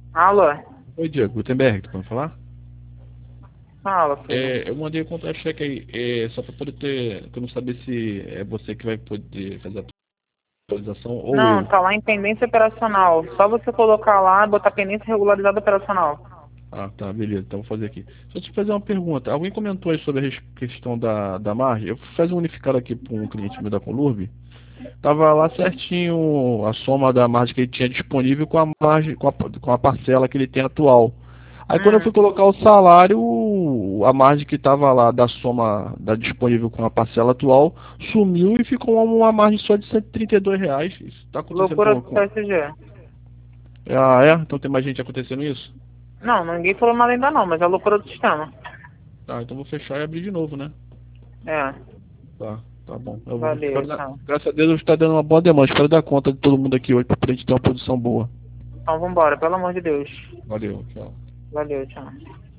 Alô? Oi, Diego. Gutenberg, tu pode falar? Fala, filho. Eu mandei o contra-cheque aí, só para poder ter, que eu não saber se é você que vai poder fazer a atualização ou Não, eu. tá lá em pendência operacional. Só você colocar lá e botar pendência regularizada operacional. Ah, tá, beleza. Então vou fazer aqui. Só te fazer uma pergunta. Alguém comentou aí sobre a questão da margem. Eu fui fazer um unificado aqui para um cliente meu da Colurb. Tava lá certinho a soma da margem que ele tinha disponível com a margem, com a parcela que ele tem atual. Aí quando eu fui Hum, colocar o salário, a margem que estava lá da soma da disponível com a parcela atual sumiu e ficou uma margem só de R$ 132. Isso está acontecendo loucura com, do com... CSG. Ah, é? Então tem mais gente acontecendo isso? Não, ninguém falou nada ainda não, mas é loucura do sistema. Tá, então vou fechar e abrir de novo, né? É, Tá, tá bom. valeu, tchau. Graças a Deus está dando uma boa demanda. Espero dar conta de todo mundo aqui hoje para a gente ter uma produção boa. Então vambora, pelo amor de Deus. Valeu, tchau. Valeu, tchau.